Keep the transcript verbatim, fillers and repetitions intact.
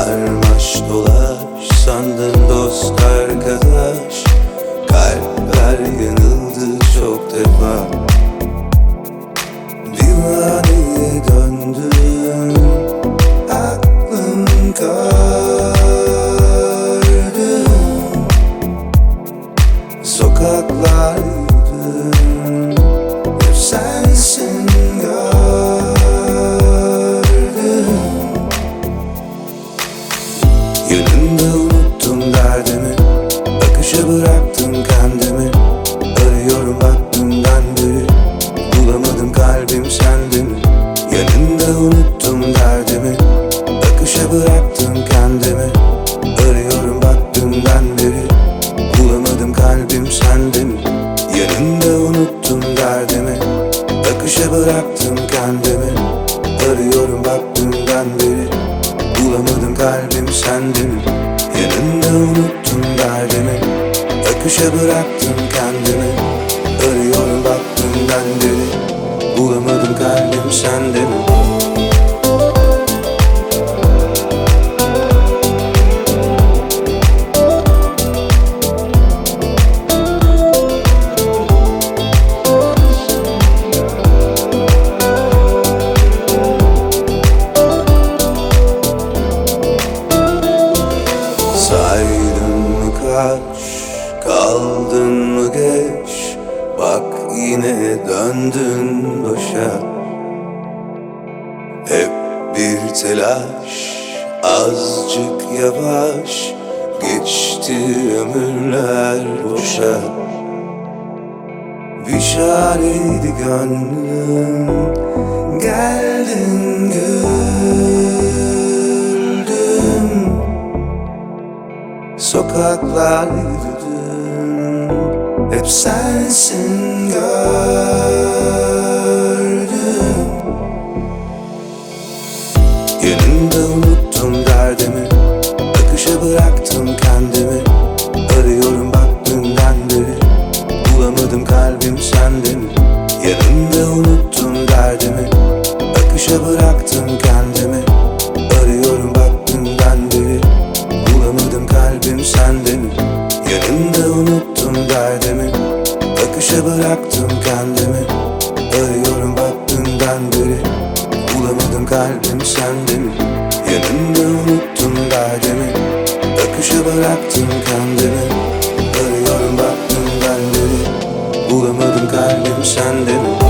Sarmaş dolaş sandın dost arkadaş, kalpler yanıldı çok defa. Divaneye döndüm, aklım kardı. Sokaklar yürüdüm, hep sensin gördüm. Yanında unuttum derdimi, akışa bıraktım kendimi. Arıyorum bak dünden beri, bulamadım kalbim sende mi? Yanında unuttum derdimi, akışa bıraktım kendimi. Arıyorum bak dünden beri, bulamadım kalbim sende mi? Yanında unuttum derdimi, akışa bıraktım kendimi. Arıyorum bak dünden beri, bulamadım kalbim sende mi? Yanında unuttum derdimi, akışa bıraktım kendimi. Arıyorum bak dünden beri, bulamadım kalbim sende mi? Saydın mı kaç, kaldın mı geç? Bak yine döndün başa. Hep bir telaş, azıcık yavaş, geçti ömürler boşa. Bir çareydi gönlüm, geldin güldüm. Sokaklar yürüdüm, hep sensin gördüm. Yanında unuttum derdimi, akışa bıraktım kendimi. Arıyorum bak dünden beri, bulamadım kalbim sende mi? Yanında unuttum derdimi, akışa bıraktım kendimi. Arıyorum bak dünden beri, bulamadım kalbim sende mi? Yanında unuttum derdimi, akışa bıraktım kendimi. Arıyorum bak dünden beri, bulamadım kalbim sende mi? Yanında unuttum derdimi, akışa bıraktım kendimi. Arıyorum bak dünden beri, bulamadım kalbim sende mi?